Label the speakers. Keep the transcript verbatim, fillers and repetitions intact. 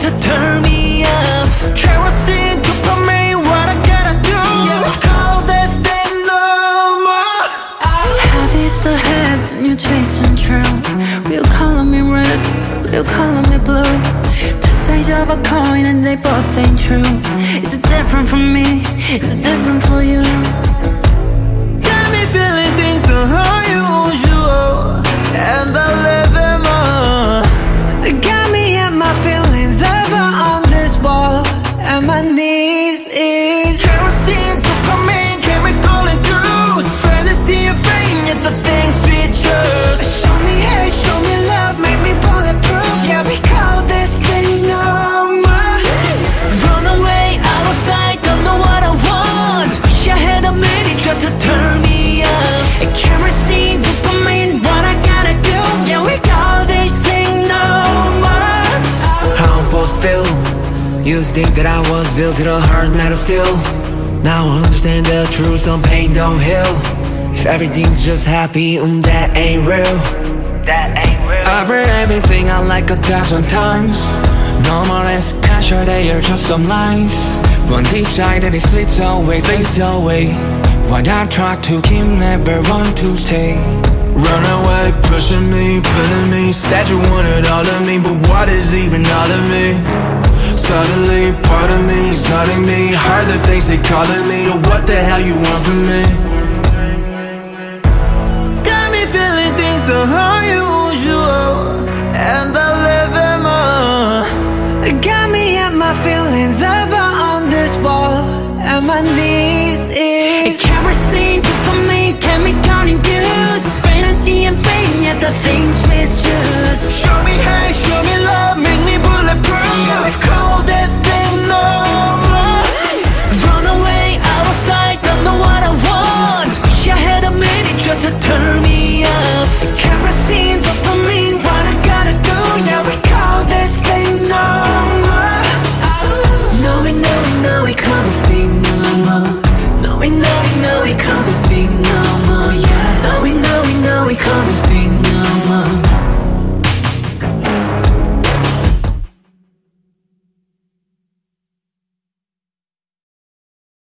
Speaker 1: to turn me up. Kerosene, dopamine, what I gotta do? Yeah, we call this thing normal.
Speaker 2: Habits the head and you're chasing true. We'll color me red, we'll color me blue. Two sides of a coin and they both ain't true. It's different for me, it's different for you.
Speaker 1: Got me feeling things unusual, and I live in more.
Speaker 2: Got me and my feelings ever on this wall, and my knees is
Speaker 1: Kerosene, dopamine, chemical induced. Fantasy and fame, yet the things we choose.
Speaker 2: show me hate, show me love, make me bulletproof. Yeah, we call this thing normal.
Speaker 1: Run away, out of sight, don't know what I want. Wish I had a minute just to turn me up.
Speaker 2: Kerosene, dopamine, what I gotta do? Yeah, we call this thing normal.
Speaker 3: How I'm supposed to feel? Used to think that I was built to the hard metal steel. Now I understand the truth, some pain don't heal. If everything's just happy, um, that ain't real. That ain't real. I've read everything I like a thousand times. Normal and special, they are just some lies. One deep side and it slips away, fades away. What I try to keep, never want to stay.
Speaker 4: Run away, pushing me, pulling me. Said you wanted all of me, but what is even all of me? Suddenly, part of me is hurting me. Heard the things they calling me. What the hell you want from me?
Speaker 1: Got me feeling things so unusual, and I live in more.
Speaker 2: Got me and my feelings ever on this wall, and my knees is kerosene, dopamine, chemical induced. Fantasy and fame, yet the things we choose.
Speaker 1: Show me hate, show me